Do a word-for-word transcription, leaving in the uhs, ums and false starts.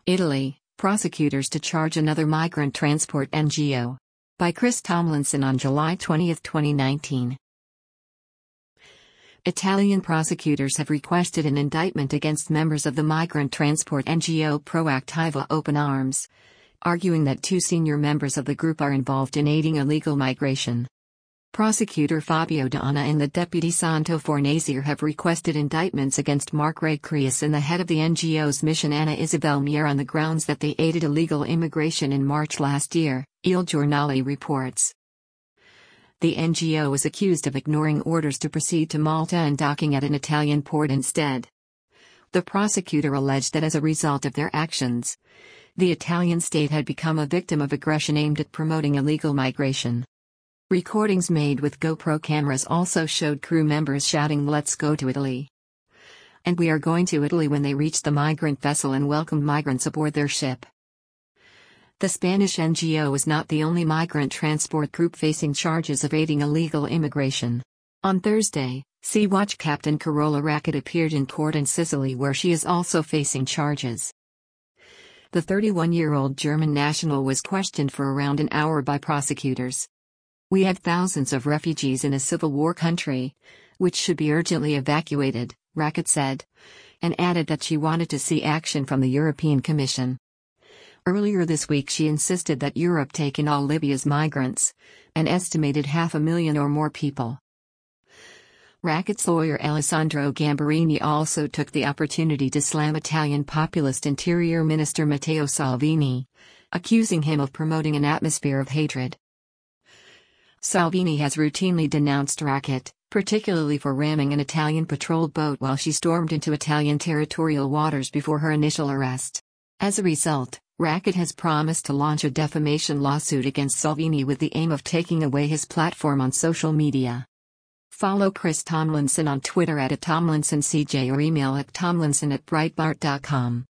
Italy, prosecutors to charge another migrant transport N G O. By Chris Tomlinson on July twentieth, twenty nineteen. Italian prosecutors have requested an indictment against members of the migrant transport N G O Proactiva Open Arms, arguing that two senior members of the group are involved in aiding illegal migration. Prosecutor Fabio D'Anna and the deputy Santo Fornazier have requested indictments against Mark Ray Creus and the head of the N G O's mission Anna Isabel Mier on the grounds that they aided illegal immigration in March last year, Il Giornale reports. The N G O is accused of ignoring orders to proceed to Malta and docking at an Italian port instead. The prosecutor alleged that as a result of their actions, the Italian state had become a victim of aggression aimed at promoting illegal migration. Recordings made with GoPro cameras also showed crew members shouting "Let's go to Italy" and "We are going to Italy" when they reached the migrant vessel and welcomed migrants aboard their ship. The Spanish N G O is not the only migrant transport group facing charges of aiding illegal immigration. On Thursday, Sea-Watch Captain Carola Rackete appeared in court in Sicily where she is also facing charges. The thirty-one-year-old German national was questioned for around an hour by prosecutors. "We have thousands of refugees in a civil war country, which should be urgently evacuated," Rackete said, and added that she wanted to see action from the European Commission. Earlier this week she insisted that Europe take in all Libya's migrants, an estimated half a million or more people. Rackete's lawyer Alessandro Gambarini also took the opportunity to slam Italian populist Interior Minister Matteo Salvini, accusing him of promoting an atmosphere of hatred. Salvini has routinely denounced Rackete, particularly for ramming an Italian patrol boat while she stormed into Italian territorial waters before her initial arrest. As a result, Rackete has promised to launch a defamation lawsuit against Salvini with the aim of taking away his platform on social media. Follow Chris Tomlinson on Twitter at, at TomlinsonCJ or email at tomlinson at breitbart dot com.